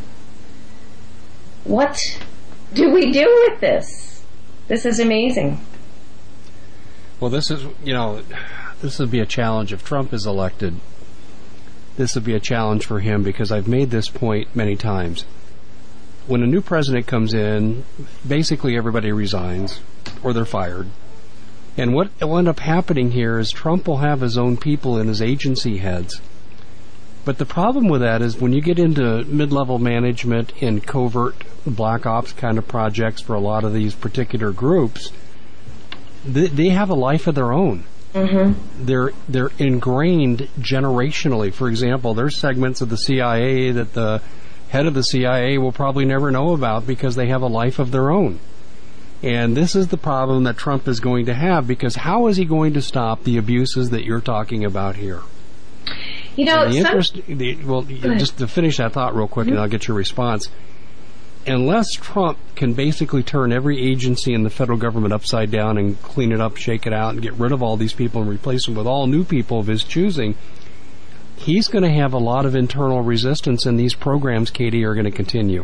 What do we do with this? This is amazing. Well, this is, you know, this would be a challenge if Trump is elected. This would be a challenge for him because I've made this point many times. When a new president comes in, basically everybody resigns or they're fired. And what will end up happening here is Trump will have his own people and his agency heads. But the problem with that is when you get into mid-level management and covert black ops kind of projects for a lot of these particular groups, they, they have a life of their own. Mm-hmm. They're they're ingrained generationally. For example, there's segments of the C I A that the head of the C I A will probably never know about because they have a life of their own. And this is the problem that Trump is going to have, because how is he going to stop the abuses that you're talking about here? You know, the some... interest, the, well, just to finish that thought real quick, mm-hmm. and I'll get your response. Unless Trump can basically turn every agency in the federal government upside down and clean it up, shake it out, and get rid of all these people and replace them with all new people of his choosing, he's going to have a lot of internal resistance, and these programs, Katie, are going to continue.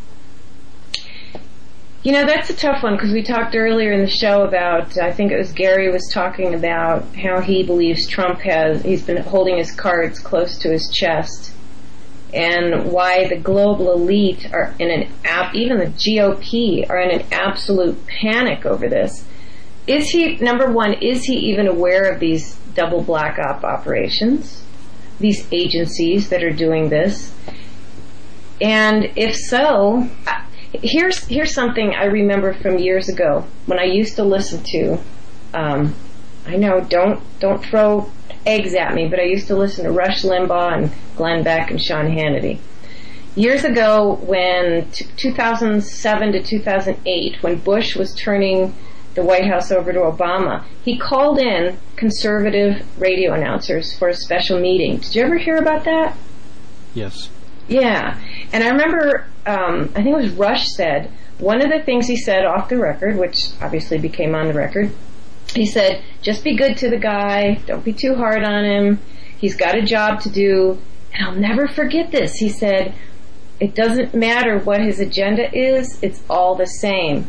You know, that's a tough one, because we talked earlier in the show about, I think it was Gary was talking about how he believes Trump has, he's been holding his cards close to his chest, and why the global elite are in an, even the G O P are in an absolute panic over this. Is he, number one, is he even aware of these double black op operations, these agencies that are doing this? And if so, here's here's something I remember from years ago when I used to listen to, um, I know, don't don't throw eggs at me, but I used to listen to Rush Limbaugh and Glenn Beck and Sean Hannity. Years ago, when t- two thousand seven to two thousand eight, when Bush was turning the White House over to Obama, he called in conservative radio announcers for a special meeting. Did you ever hear about that? Yes. Yeah. And I remember, um, I think it was Rush said, one of the things he said off the record, which obviously became on the record, he said, just be good to the guy, don't be too hard on him, he's got a job to do, and I'll never forget this. He said, it doesn't matter what his agenda is, it's all the same.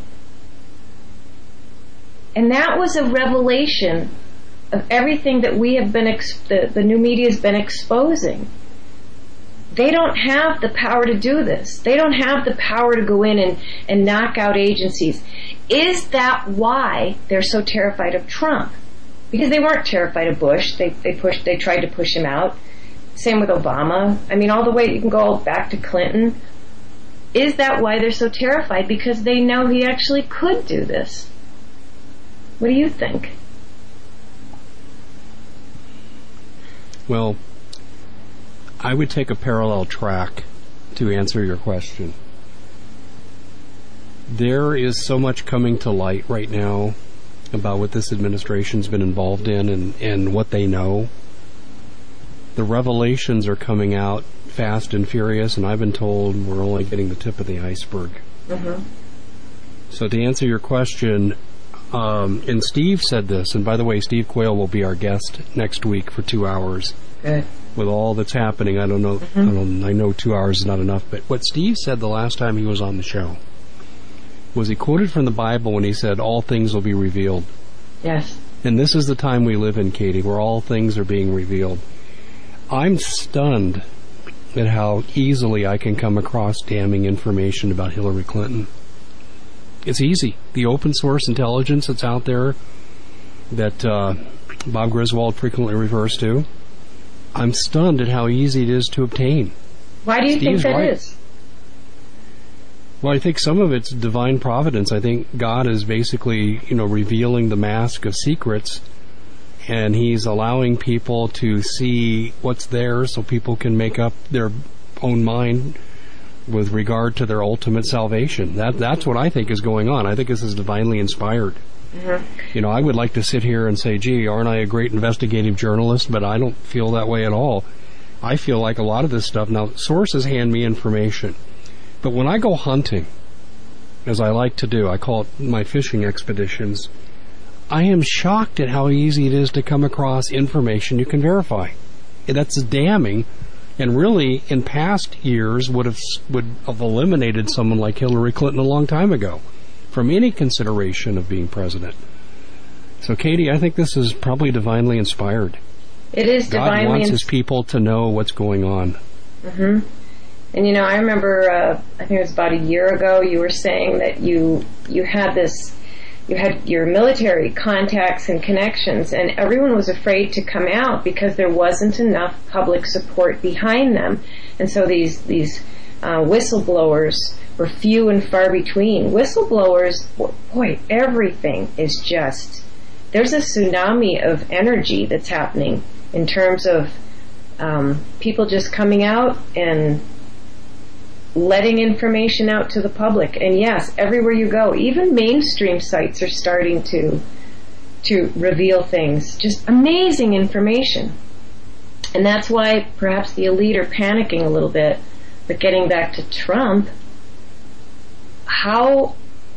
And that was a revelation of everything that we have been, ex- the, the new media has been exposing. They don't have the power to do this. They don't have the power to go in and, and knock out agencies. Is that why they're so terrified of Trump? Because they weren't terrified of Bush. They they pushed. They tried to push him out. Same with Obama. I mean, all the way you can go back to Clinton. Is that why they're so terrified? Because they know he actually could do this. What do you think? Well, I would take a parallel track to answer your question. There is so much coming to light right now about what this administration's been involved in and, and what they know. The revelations are coming out fast and furious, and I've been told we're only getting the tip of the iceberg. Mm-hmm. So to answer your question, um, and Steve said this, and by the way, Steve Quayle will be our guest next week for two hours. Good. With all that's happening, I don't know, mm-hmm. I don't know, I know two hours is not enough, but what Steve said the last time he was on the show was he quoted from the Bible when he said, all things will be revealed. Yes. And this is the time we live in, Katie, where all things are being revealed. I'm stunned at how easily I can come across damning information about Hillary Clinton. It's easy. The open source intelligence that's out there that uh, Bob Griswold frequently refers to, I'm stunned at how easy it is to obtain. Why do you Steve's think that right. is? Well, I think some of it's divine providence. I think God is basically, you know, revealing the mask of secrets, and He's allowing people to see what's there so people can make up their own mind with regard to their ultimate salvation. That That's what I think is going on. I think this is divinely inspired. Mm-hmm. You know, I would like to sit here and say, gee, aren't I a great investigative journalist? But I don't feel that way at all. I feel like a lot of this stuff, now, sources hand me information. But when I go hunting, as I like to do, I call it my fishing expeditions, I am shocked at how easy it is to come across information you can verify. That's damning, and really, in past years, would have would have eliminated someone like Hillary Clinton a long time ago from any consideration of being president. So, Katie, I think this is probably divinely inspired. It is divinely. God wants ins- His people to know what's going on. Mm-hmm. And, you know, I remember, uh, I think it was about a year ago, you were saying that you you had this, you had your military contacts and connections, and everyone was afraid to come out because there wasn't enough public support behind them. And so these, these uh, whistleblowers were few and far between. Whistleblowers, boy, everything is just, there's a tsunami of energy that's happening in terms of um, people just coming out and letting information out to the public. And yes, everywhere you go, even mainstream sites are starting to to reveal things. Just amazing information. And that's why perhaps the elite are panicking a little bit. But getting back to Trump, how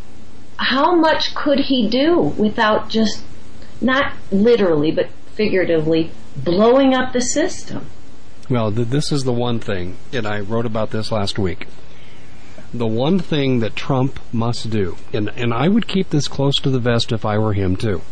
how much could he do without just, not literally, but figuratively, blowing up the system? Well, th- this is the one thing, and I wrote about this last week. The one thing that Trump must do, and, and I would keep this close to the vest if I were him too,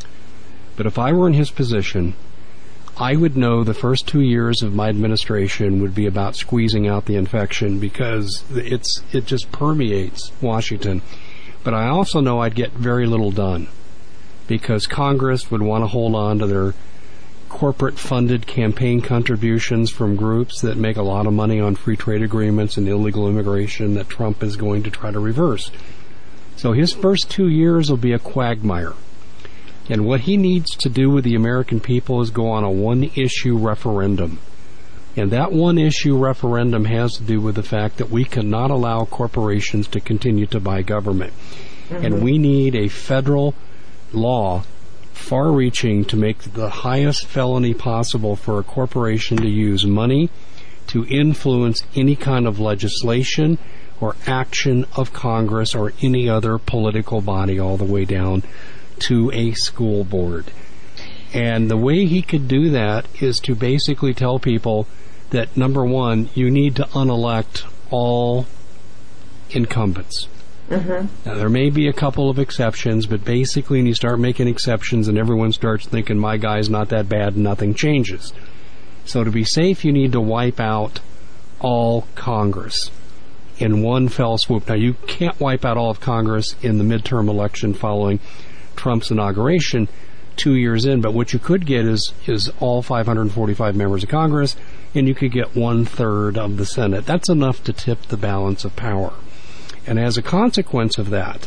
but if I were in his position, I would know the first two years of my administration would be about squeezing out the infection because it's it just permeates Washington. But I also know I'd get very little done because Congress would want to hold on to their corporate-funded campaign contributions from groups that make a lot of money on free trade agreements and illegal immigration that Trump is going to try to reverse. So his first two years will be a quagmire. And what he needs to do with the American people is go on a one-issue referendum. And that one-issue referendum has to do with the fact that we cannot allow corporations to continue to buy government. Mm-hmm. And we need a federal law far-reaching to make the highest felony possible for a corporation to use money to influence any kind of legislation or action of Congress or any other political body all the way down to a school board. And the way he could do that is to basically tell people that, number one, you need to unelect all incumbents. Mm-hmm. Now, there may be a couple of exceptions, but basically when you start making exceptions and everyone starts thinking, my guy's not that bad, nothing changes. So to be safe, you need to wipe out all Congress in one fell swoop. Now, you can't wipe out all of Congress in the midterm election following Trump's inauguration two years in, but what you could get is, is all five hundred forty-five members of Congress, and you could get one-third of the Senate. That's enough to tip the balance of power. And as a consequence of that,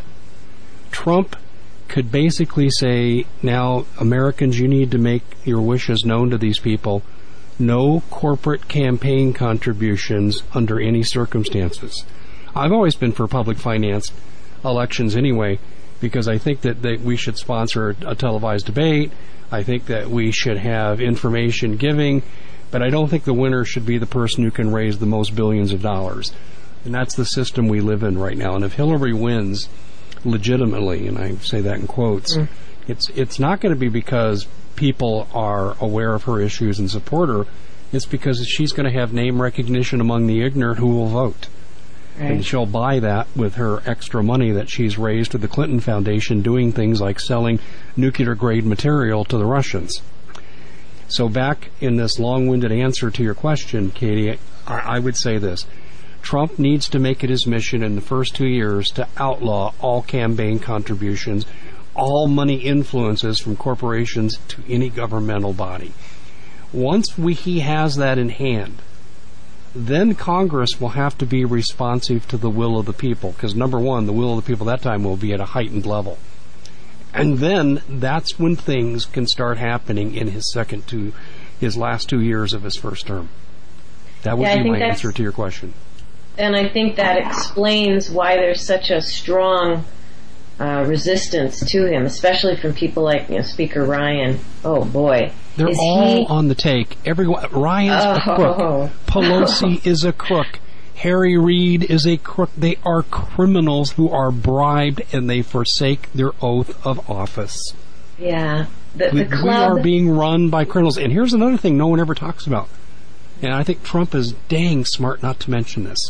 Trump could basically say, now, Americans, you need to make your wishes known to these people. No corporate campaign contributions under any circumstances. I've always been for public financed elections anyway, because I think that, that we should sponsor a televised debate. I think that we should have information giving, but I don't think the winner should be the person who can raise the most billions of dollars. And that's the system we live in right now. And if Hillary wins legitimately, and I say that in quotes, mm. it's it's not going to be because people are aware of her issues and support her. It's because she's going to have name recognition among the ignorant who will vote. Right. And she'll buy that with her extra money that she's raised to the Clinton Foundation doing things like selling nuclear-grade material to the Russians. So back in this long-winded answer to your question, Katie, I, I would say this. Trump needs to make it his mission in the first two years to outlaw all campaign contributions, all money influences from corporations to any governmental body. Once we, he has that in hand, then Congress will have to be responsive to the will of the people, because number one, the will of the people that time will be at a heightened level. And then that's when things can start happening in his second two, his last two years of his first term. That would Yeah, I be think my that's- answer to your question. And I think that explains why there's such a strong uh, resistance to him, especially from people like, you know, Speaker Ryan. Oh boy, They're is all he? on the take. Everyone. Ryan's Oh. a crook. Pelosi is a crook. Harry Reid is a crook. They are criminals who are bribed and they forsake their oath of office. Yeah, the, We, the we club. are being run by criminals. And here's another thing no one ever talks about. And I think Trump is dang smart not to mention this.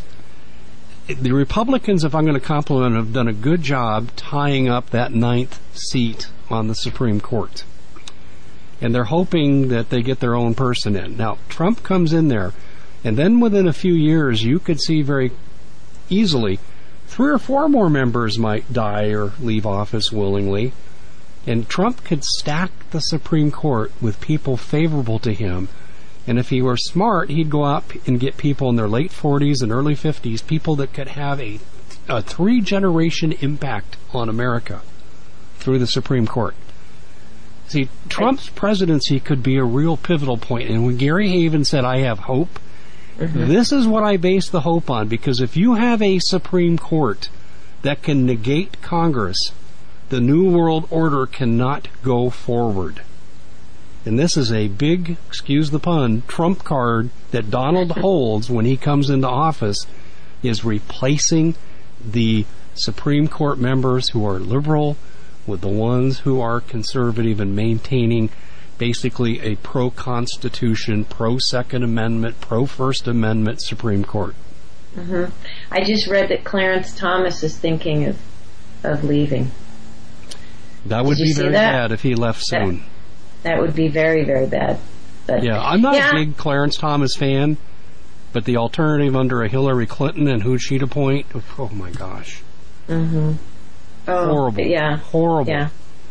The Republicans, if I'm going to compliment them, have done a good job tying up that ninth seat on the Supreme Court. And they're hoping that they get their own person in. Now, Trump comes in there, and then within a few years, you could see very easily three or four more members might die or leave office willingly. And Trump could stack the Supreme Court with people favorable to him. And if he were smart, he'd go out and get people in their late forties and early fifties, people that could have a, a three-generation impact on America through the Supreme Court. See, Trump's presidency could be a real pivotal point. And when Gary Haven said, I have hope, mm-hmm. this is what I base the hope on. Because if you have a Supreme Court that can negate Congress, the New World Order cannot go forward. And this is a big, excuse the pun, trump card that Donald holds when he comes into office, is replacing the Supreme Court members who are liberal with the ones who are conservative and maintaining basically a pro-Constitution, pro-Second Amendment, pro-First Amendment Supreme Court. Mm-hmm. I just read that Clarence Thomas is thinking of, of leaving. That would Did you be see very that? bad if he left soon. That, that would be very, very bad. But, yeah, I'm not yeah. a big Clarence Thomas fan, but the alternative under a Hillary Clinton and who'd she'd appoint, oh my gosh. Mm-hmm. Oh, Horrible. Yeah. Horrible. Yeah.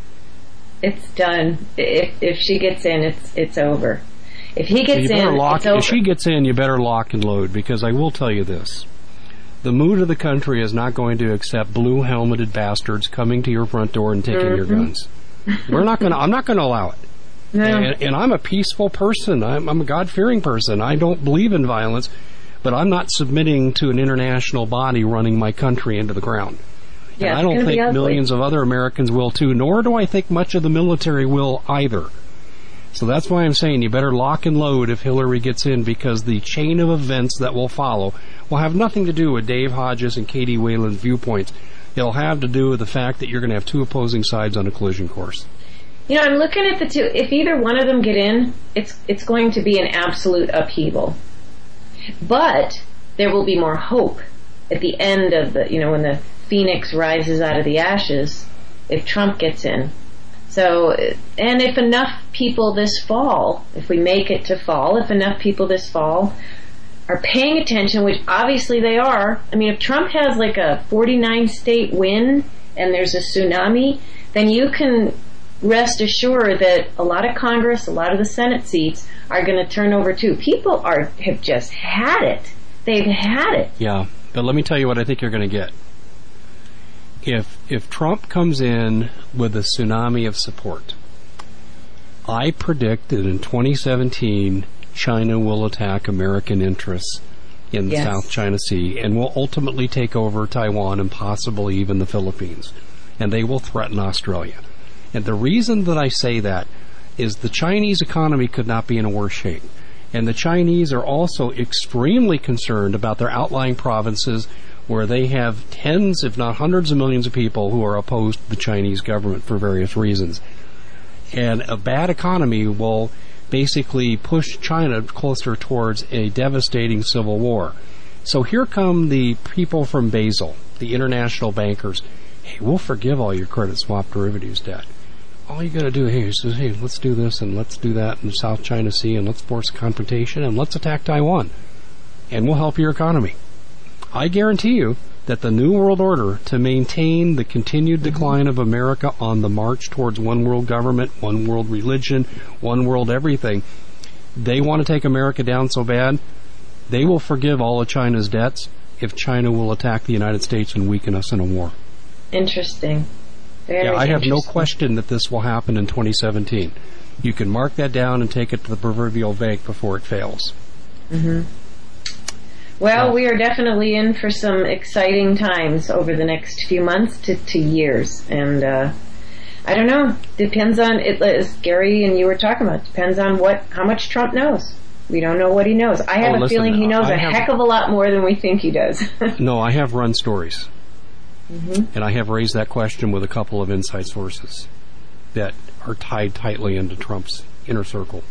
It's done. If if she gets in, it's it's over. If he gets you better in, lock, it's over. If she gets in, you better lock and load, because I will tell you this. The mood of the country is not going to accept blue-helmeted bastards coming to your front door and taking mm-hmm. your guns. We're not going to, I'm not going to allow it. No. And, and I'm a peaceful person. I'm, I'm a God-fearing person. I don't believe in violence, but I'm not submitting to an international body running my country into the ground. Yeah, and I don't think millions of other Americans will too, nor do I think much of the military will either. So that's why I'm saying you better lock and load if Hillary gets in, because the chain of events that will follow will have nothing to do with Dave Hodges and Katie Whalen's viewpoints. It'll have to do with the fact that you're going to have two opposing sides on a collision course. You know, I'm looking at the two. If either one of them get in, it's it's going to be an absolute upheaval. But there will be more hope at the end of the, you know, when the phoenix rises out of the ashes, if Trump gets in. So, and if enough people this fall, if we make it to fall, if enough people this fall are paying attention, which obviously they are. I mean, if Trump has like a forty-nine state win and there's a tsunami, then you can rest assured that a lot of Congress, a lot of the Senate seats are going to turn over too. People are have just had it. They've had it. Yeah, but let me tell you what I think you're going to get. If if Trump comes in with a tsunami of support, I predict that in twenty seventeen, China will attack American interests in the Yes. South China Sea and will ultimately take over Taiwan and possibly even the Philippines. And they will threaten Australia. And the reason that I say that is the Chinese economy could not be in a worse shape. And the Chinese are also extremely concerned about their outlying provinces where they have tens, if not hundreds of millions of people who are opposed to the Chinese government for various reasons. And a bad economy will basically push China closer towards a devastating civil war. So here come the people from Basel, the international bankers. Hey, we'll forgive all your credit swap derivatives debt. all you got to do here is say, hey, let's do this and let's do that in the South China Sea and let's force confrontation and let's attack Taiwan and we'll help your economy. I guarantee you that the New World Order, to maintain the continued decline of America on the march towards one world government, one world religion, one world everything, they want to take America down so bad, they will forgive all of China's debts if China will attack the United States and weaken us in a war. Interesting. Very yeah, I have no interesting. question that this will happen in twenty seventeen. You can mark that down and take it to the proverbial bank before it fails. Mm-hmm. Well, Yeah. we are definitely in for some exciting times over the next few months to, to years. And uh, I don't know. Depends on, it, as Gary and you were talking about, depends on what how much Trump knows. We don't know what he knows. I have Oh, a listen, feeling he knows I a have- heck of a lot more than we think he does. No, I have run stories. Mm-hmm. And I have raised that question with a couple of inside sources that are tied tightly into Trump's inner circle.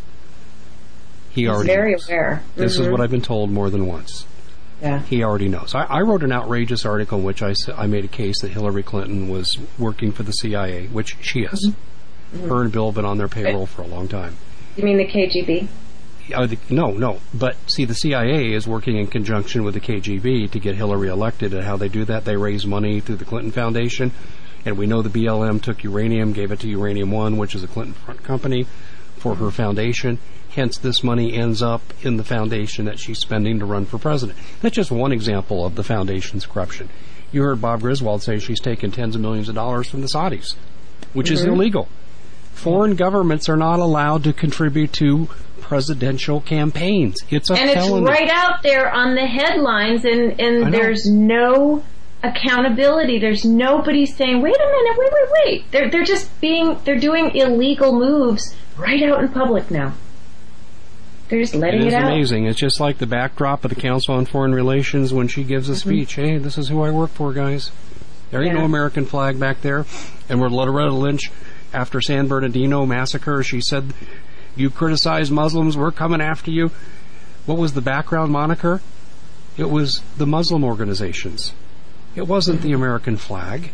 He He's already very knows. aware. This Mhm. is what I've been told more than once. Yeah. He already knows. I, I wrote an outrageous article in which I, s- I made a case that Hillary Clinton was working for the C I A, which she is. Mm-hmm. Her and Bill have been on their payroll for a long time. You mean the K G B? Uh, the, no, no. But see, the C I A is working in conjunction with the K G B to get Hillary elected. And how they do that, they raise money through the Clinton Foundation. And we know the B L M took uranium, gave it to Uranium One, which is a Clinton front company, for her foundation. Hence, this money ends up in the foundation that she's spending to run for president. That's just one example of the foundation's corruption. You heard Bob Griswold say she's taken tens of millions of dollars from the Saudis, which is illegal. Foreign governments are not allowed to contribute to presidential campaigns. It's a And it's felony. right out there on the headlines, and, I and know. there's no accountability. There's nobody saying, wait a minute, wait, wait, wait. They're, they're just being, they're doing illegal moves right out in public now. They're just letting It it, is out. amazing. It's just like the backdrop of the Council on Foreign Relations when she gives a speech. Hey, this is who I work for, guys. There ain't Yeah. no American flag back there. And where Loretta Lynch, after San Bernardino massacre, she said, you criticize Muslims, we're coming after you. What was the background moniker? It was the Muslim organizations. It wasn't the American flag.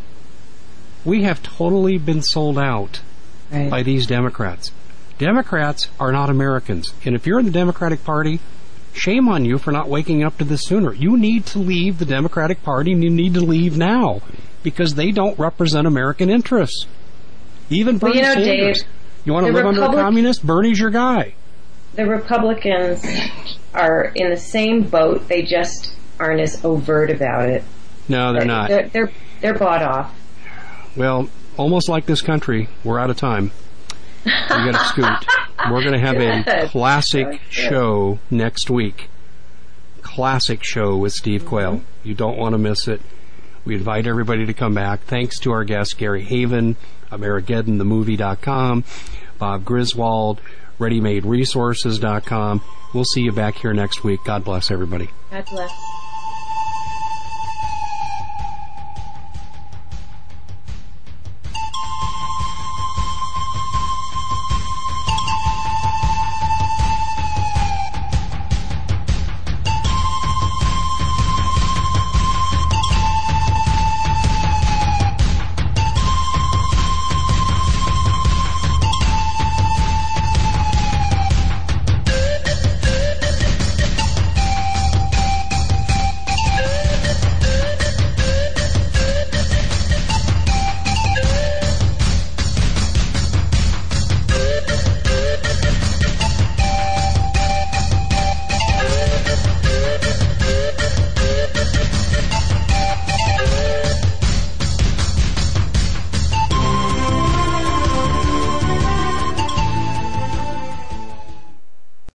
We have totally been sold out Right. by these Democrats. Democrats are not Americans. And if you're in the Democratic Party, shame on you for not waking up to this sooner. You need to leave the Democratic Party, and you need to leave now, because they don't represent American interests. Even Well, Bernie you know, Sanders. Dave, you want to the live under a Republic- communist? Bernie's your guy. The Republicans are in the same boat. They just aren't as overt about it. No, they're not. They're, they're, they're bought off. Well, almost like this country, we're out of time. We got to scoot. We're going to have a Good. classic Good. show next week. Classic show with Steve Quayle. You don't want to miss it. We invite everybody to come back. Thanks to our guest, Gary Haven, Amerigeddon the movie dot com, Bob Griswold, Ready Made Resources dot com. We'll see you back here next week. God bless everybody. God bless.